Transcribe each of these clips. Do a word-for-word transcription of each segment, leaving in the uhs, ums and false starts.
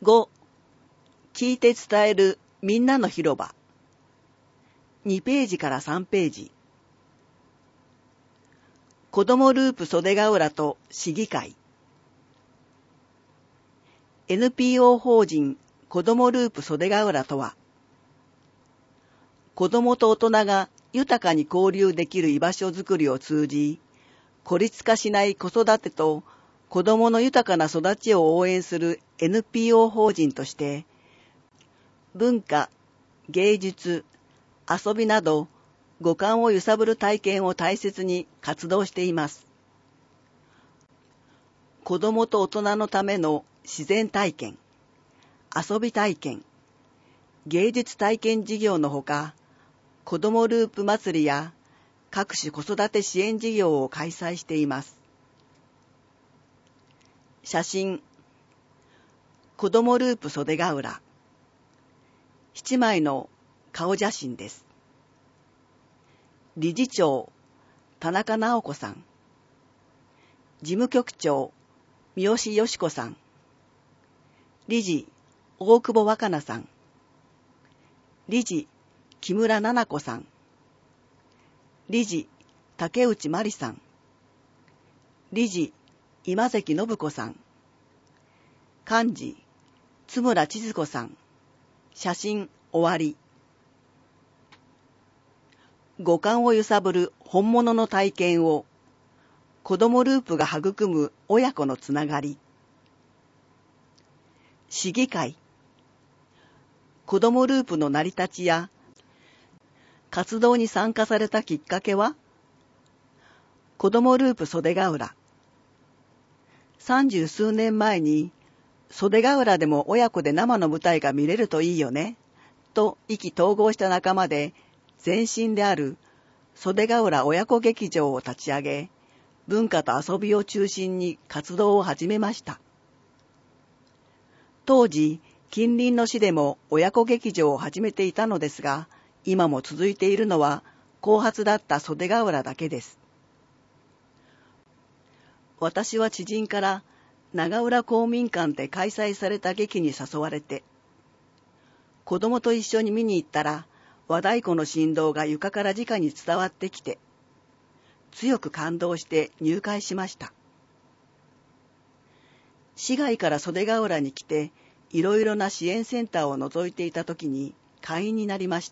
ご、聞いて伝えるみんなの広場。にページからさんページ。子どもループ袖ヶ浦と市議会。エヌピーオー 法人子どもループ袖ヶ浦とは、子どもと大人が豊かに交流できる居場所づくりを通じ、孤立化しない子育てと子どもの豊かな育ちを応援する エヌピーオー 法人として、文化、芸術、遊びなど五感を揺さぶる体験を大切に活動しています。子どもと大人のための自然体験、遊び体験、芸術体験事業のほか、子どもループ祭りや各種子育て支援事業を開催しています。写真、子どもループ袖ヶ浦。一枚の顔写真です。理事長、田中直子さん。事務局長、三好よし子さん。理事、大久保若菜さん。理事、木村奈々子さん。理事、竹内真理さん。理事、今関信子さん。幹事、津村千鶴子さん。写真終わり。五感を揺さぶる本物の体験を、子どもループが育む親子のつながり。市議会。子どもループの成り立ちや、活動に参加されたきっかけは、子どもループ袖ヶ浦。三十数年前に、袖ヶ浦でも親子で生の舞台が見れるといいよね、と意気投合した仲間で、前身である袖ヶ浦親子劇場を立ち上げ、文化と遊びを中心に活動を始めました。当時、近隣の市でも親子劇場を始めていたのですが、今も続いているのは後発だった袖ヶ浦だけです。私は知人から長浦公民館で開催された劇に誘われて、子供と一緒に見に行ったら和太鼓の振動が床から直に伝わってきて、強く感動して入会しました。市外から袖ヶ浦に来て、いろいろな支援センターを覗いていたときに会員になりました。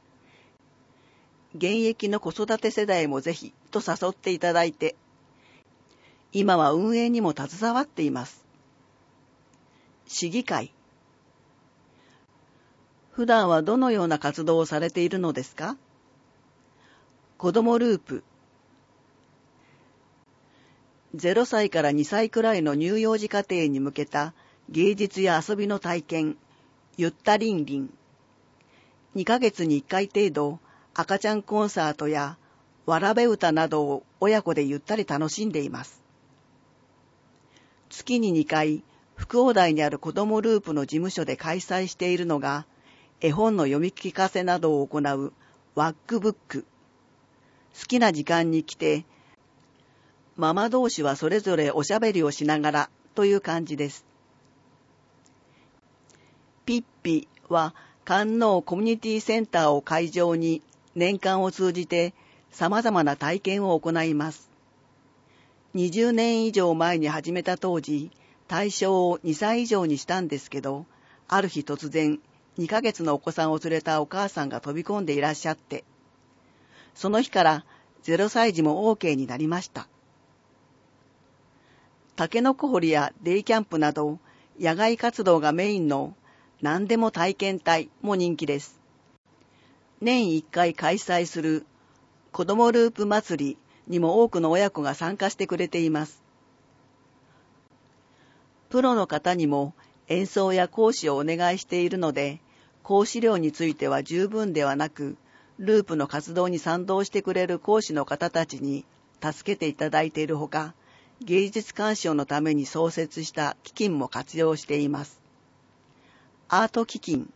現役の子育て世代もぜひと誘っていただいて、今は運営にも携わっています。市議会。普段はどのような活動をされているのですか？子どもループ。ゼロさいからにさいくらいの乳幼児家庭に向けた芸術や遊びの体験、ゆったりんりん。にかげつにいっかい程度、赤ちゃんコンサートやわらべ歌などを親子でゆったり楽しんでいます。月ににかい、福王台にある子どもループの事務所で開催しているのが、絵本の読み聞かせなどを行うワックブック。好きな時間に来て、ママ同士はそれぞれおしゃべりをしながらという感じです。ピッピは観音コミュニティセンターを会場に年間を通じて様々な体験を行います。にじゅうねん以上前に始めた当時、対象をにさい以上にしたんですけど、ある日突然にかげつのお子さんを連れたお母さんが飛び込んでいらっしゃって、その日からゼロさい児も OK になりました。タケノコ掘りやデイキャンプなど野外活動がメインの何でも体験隊も人気です。年いっかい開催する子どもループ祭りにも多くの親子が参加してくれています。プロの方にも演奏や講師をお願いしているので、講師料については十分ではなく、ループの活動に賛同してくれる講師の方たちに助けていただいているほか、芸術鑑賞のために創設した基金も活用しています。アート基金。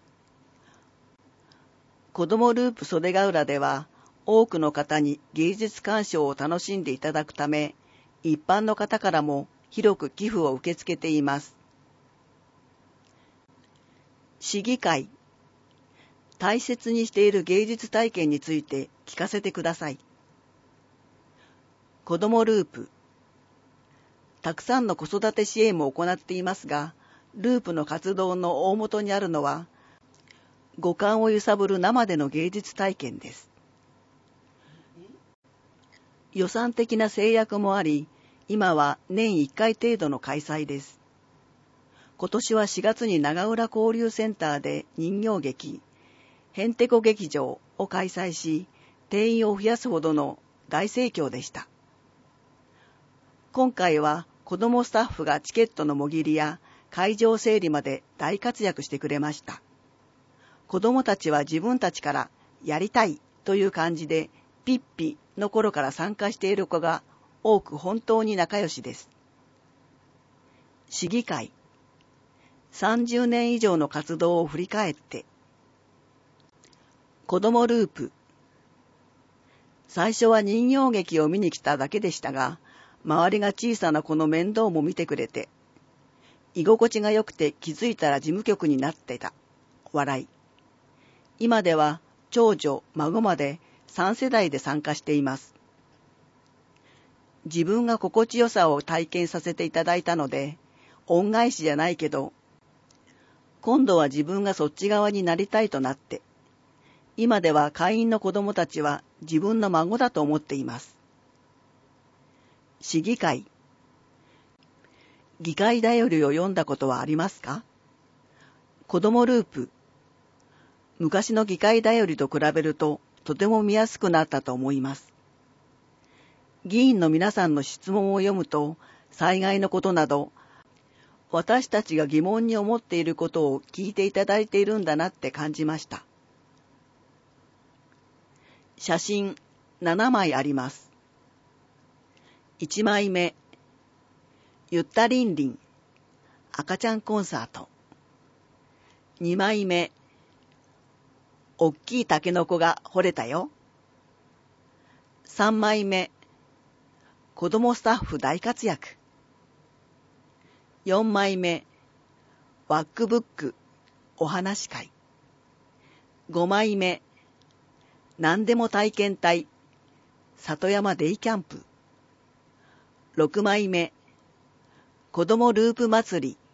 子どもループ袖ヶ浦では、多くの方に芸術鑑賞を楽しんでいただくため、一般の方からも広く寄付を受け付けています。 市議会。大切にしている芸術体験について聞かせてください。子どもループ。たくさんの子育て支援も行っていますが、ループの活動の大元にあるのは、五感を揺さぶる生での芸術体験です。予算的な制約もあり、今は年いっかい程度の開催です。今年はしがつに長浦交流センターで人形劇、へんてこ劇場を開催し、定員を増やすほどの大盛況でした。今回は子どもスタッフがチケットのもぎりや会場整理まで大活躍してくれました。子どもたちは自分たちからやりたいという感じでピッピの頃から参加している子が多く本当に仲良しです。市議会。さんじゅうねん以上の活動を振り返って。子どもループ。最初は人形劇を見に来ただけでしたが、周りが小さな子の面倒も見てくれて、居心地が良くて気づいたら事務局になってた。笑い。今では長女、孫までさん世代で参加しています。自分が心地よさを体験させていただいたので、恩返しじゃないけど、今度は自分がそっち側になりたいとなって、今では会員の子供たちは自分の孫だと思っています。市議会。議会だよりを読んだことはありますか？子どもループ。昔の議会だよりと比べるととても見やすくなったと思います。議員の皆さんの質問を読むと、災害のことなど、私たちが疑問に思っていることを聞いていただいているんだなって感じました。写真ななまいあります。いちまいめ、ゆったりんりん、赤ちゃんコンサート。にまいめ、おっきいタケノコが掘れたよ。さんまいめ、子どもスタッフ大活躍。よんまいめ、ワックブックお話会。ごまいめ、何でも体験隊里山デイキャンプ。ろくまいめ、子どもループ祭り。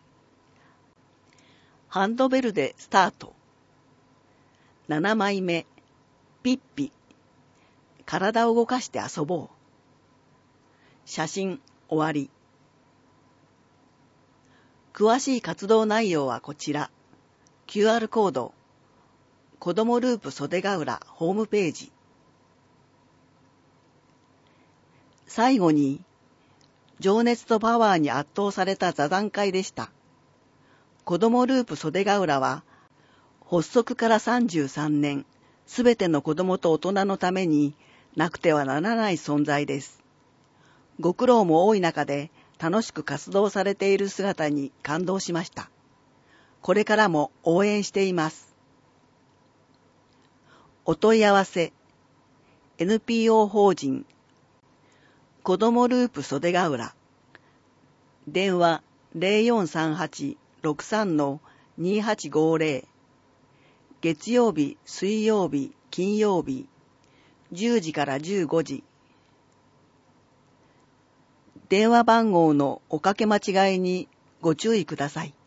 ハンドベルでスタート。ななまいめ、ピッピ体を動かして遊ぼう。写真終わり。詳しい活動内容はこちら。キューアール コード。子どもループ袖ヶ浦ホームページ。最後に、情熱とパワーに圧倒された座談会でした。子どもループ袖ヶ浦は、発足からさんじゅうさんねん、すべての子どもと大人のためになくてはならない存在です。ご苦労も多い中で楽しく活動されている姿に感動しました。これからも応援しています。お問い合わせ エヌピーオー 法人子どもループ袖ヶ浦電話 ゼロよんさんはちろくさんのにはちごゼロ月曜日、水曜日、金曜日じゅうじからじゅうごじ電話番号のおかけ間違いにご注意ください。